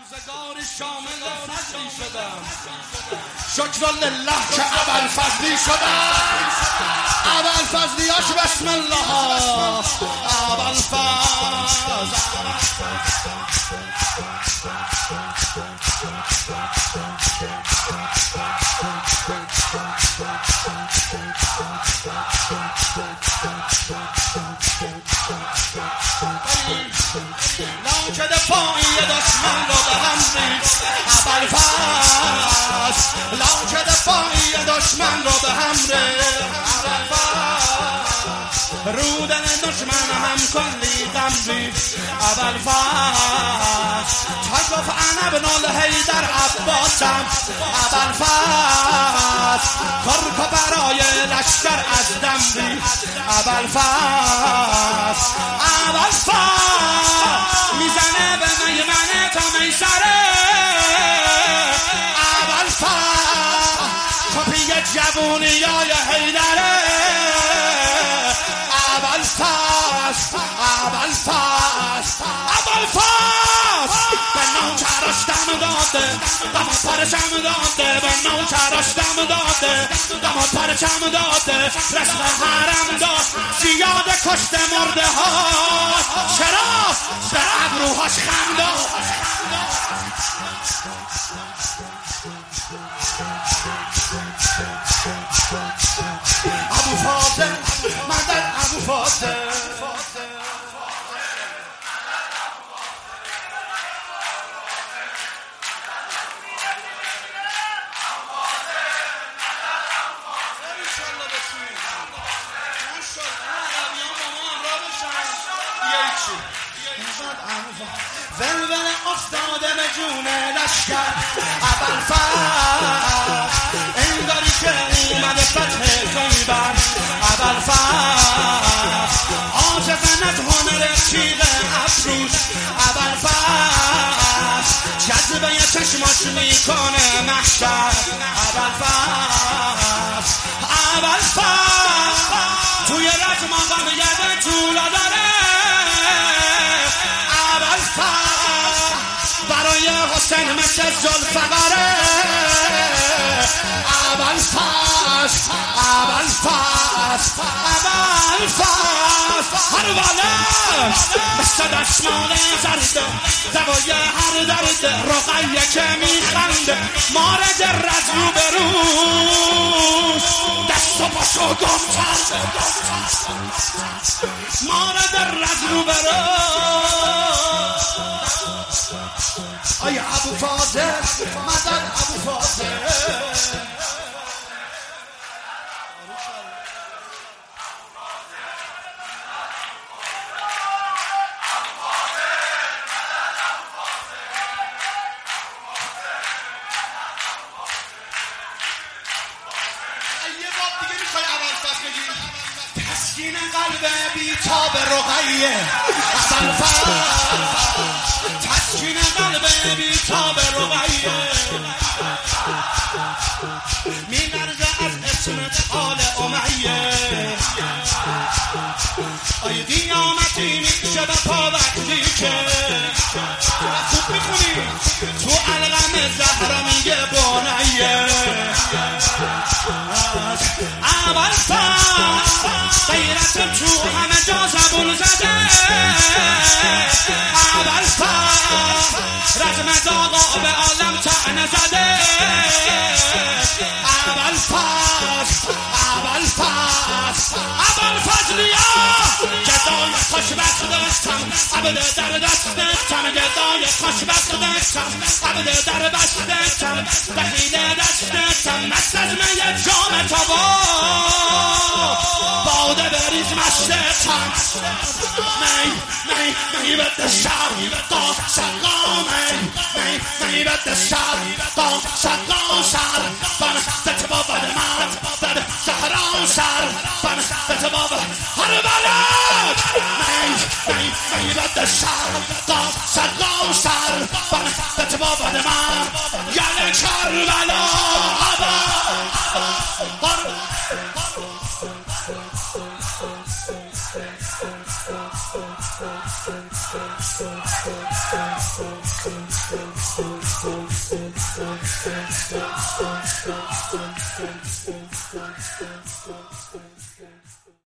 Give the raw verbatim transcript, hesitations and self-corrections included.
روزگاری شامل فضلی شدم، شکر لله که ابوالفضلی شدم. ابوالفضلیاش بسم الله ابوالفضل. لاک دفاعی دشمن رو به هم ریخت ابوالفضل. لاک دفاعی دشمن رو به هم ریخت ابوالفضل. رودن دشمن هم کلی غم ریخت ابوالفضل. تا گفت انا ابن الحیدر عباسم ابوالفضل. کرک برای لشکر از دم ریخت ابوالفضل. ابوالفضل میزنه به میمنه تا میسره ابوالفضل. کپی جوونیای حیدره ابوالفضل. ابوالفضل ابوالفضل به نوکرش دم داده، دم پرچم داده، به نوکرش دم داده، دم پرچم داده، رسم حرم داد، زیاد کشته مرده ها. چرا؟ به ابروهاش خم داد. ابوالفاضل مدد ابوالفاضل. ولول افتاده به جون لشکر ابوالفضل. انگاری که اومده فتح خیبر ابوالفضل. عاجزانت هنر تیغ ابروش ابوالفضل. جذبه چشماش میکنه محشر ابوالفضل. ابوالفضل توی رجم آقام یده طولا داره ابوالفضل. برای حسین مثل ذوالفقاره ابوالفضل. ابوالفضل ابوالفضل هر بالش مثل دستمال زرده، دوای هر درد رقیه که میخنده، مارد رز رو به روش دست و پاشو گم کرده، مارد رز رو به روش. آیا ابوالفاضل مدد ابوالفاضل. تسکین قلب بیتاب رقیه ابوالفضل. تسکین قلب بیتاب رقیه می لرزه از اسمت آل امیه. آی دیامتی میشه به پا وقتی که خوب میخونی تو علقم زهرا میگه بانیه ابوالفضل. غیرت تو همه جا زبون زده ابوالفضل. رزم داغا به عالم طعنه زده ابوالفضل. ابوالفضل ابوالفضلیا گدای خوشبخت داشتم عبد در دستم، گدای خوشبخت داشتم عبد در دستم، دخیل دستم مست از من یک جام تبا باده بریز مستم. می می می بد شب داد سلام می می بد شب داد سلام سر بنا دت بابا من دت زهرا سر بنا دت بابا هر بلد می می می بد شب داد سلام سر بنا دت بابا من یعنی کربلا ابا Thank you.